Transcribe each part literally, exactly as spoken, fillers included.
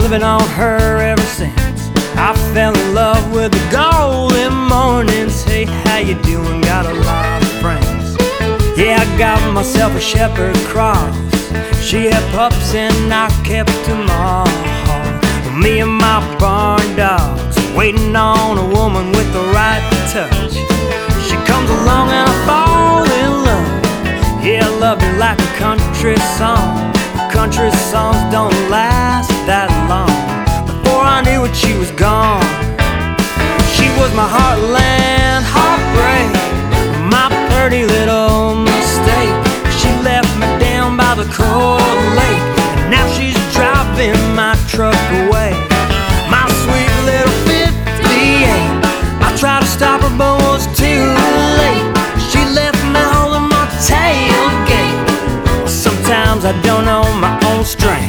living on her ever since. I fell in love with the golden mornings. Hey, how you doing? Got a lot of friends. Yeah, I got myself a shepherd cross. She had pups and I kept them all. Me and my barn dogs, waiting on a woman with the right touch. She comes along and I fall in love. Yeah, I love you like a country song. Country songs don't last that long. Before I knew it, she was gone. She was my heartland heartbreak, my pretty little mistake. She left me down by the cold lake, and now she's driving my truck away. My sweet little fifty-eight. I tried to stop her but was too late. She left me holding my tailgate. Sometimes I don't know my own strength.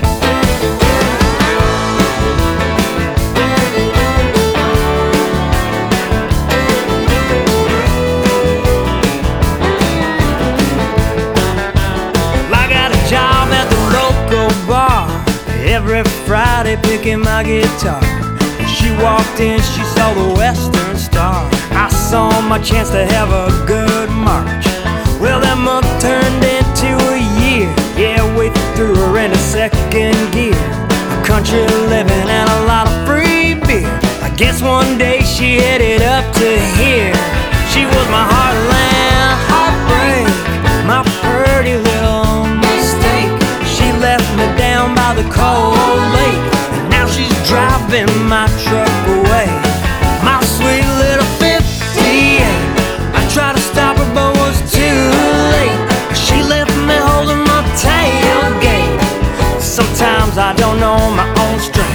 Every Friday picking my guitar. She walked in, she saw the Western Star. I saw my chance to have a good March. Well, that month turned into a year. Yeah, we threw her in a second gear. A country living and a lot of free beer. I guess one day she headed up to here. She was my heartland heartbreak, my pretty little mistake. She left me down by the cold lake, and now she's driving my truck away. My sweet little fifty-eight. I tried to stop her but was too late. She left me holding my tailgate. Sometimes I don't know my own strength.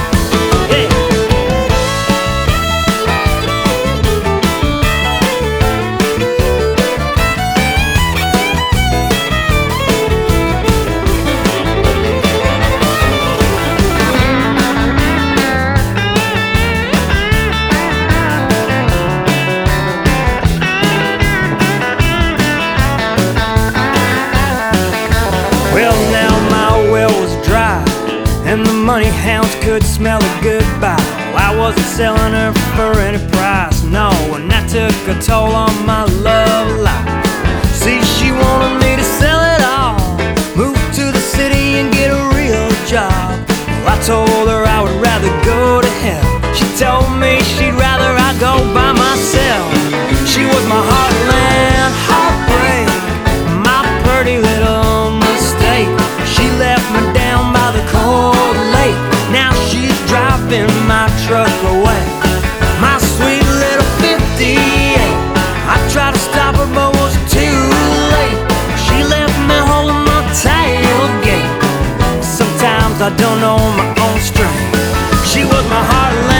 And the money hounds could smell a goodbye. Well, I wasn't selling her for any price, no, and that took a toll on my love life. See, she wanted me to sell it all, move to the city and get a real job. Well, I told her I would rather go to hell. She told me she'd rather I go by myself. She was my heartland heartbreak, my pretty little mistake. She left me down by the cold lake. Now she's driving my truck away. My sweet little fifty-eight. I tried to stop her but was too late. She left me holding my tailgate. Sometimes I don't know my own strength. She was my heartland